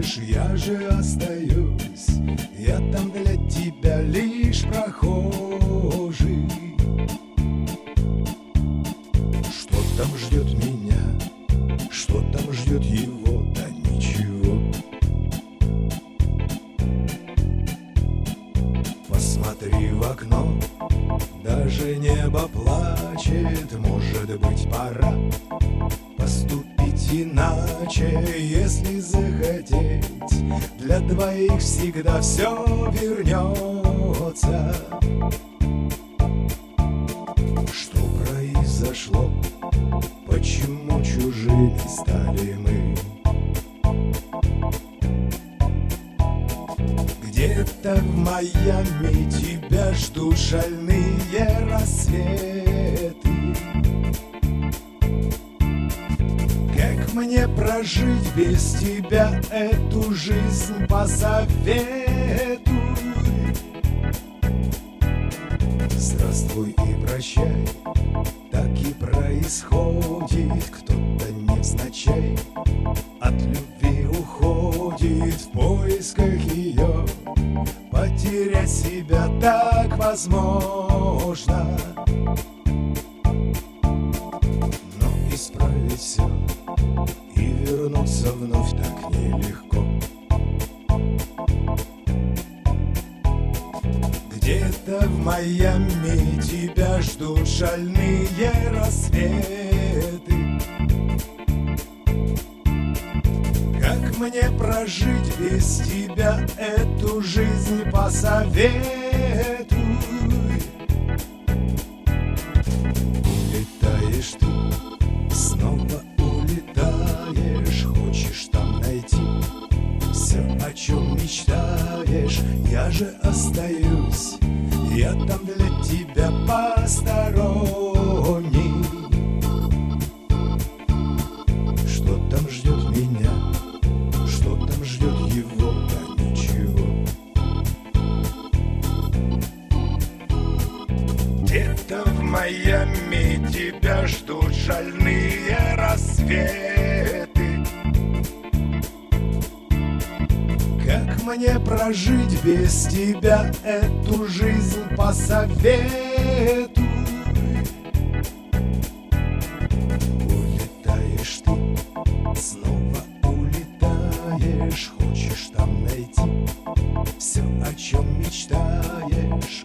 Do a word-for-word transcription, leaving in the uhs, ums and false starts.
уходишь, я же остаюсь. Я там для тебя лишь прохожий. Что там ждет меня, что там ждет его, да ничего. Посмотри в окно, даже небо плачет. Может быть, пора поступить иначе, если захотеть. Для двоих всегда все вернется. Что произошло? Почему чужими стали мы? Где-то в Майами тебя ждут шальные рассветы. Как мне прожить без тебя эту жизнь, посоветуй. Здравствуй и прощай, так и происходит. Кто-то невзначай от любви уходит в поисках ее. Потерять себя так возможно, но исправить все и вернуться вновь так нелегко. Где-то в Майами тебя ждут шальные рассветы. Как мне прожить без тебя эту жизнь, посоветуй. Улетаешь ты, снова улетаешь. Хочешь там найти все, о чем мечтаешь. Я же остаюсь, я там для тебя посторонний. Что там ждет меня, что там ждет его, да ничего. Где-то в Майами тебя ждут шальные рассветы. Как мне прожить без тебя эту жизнь, посоветуй. Улетаешь ты, снова улетаешь. Хочешь там найти все, о чем мечтаешь.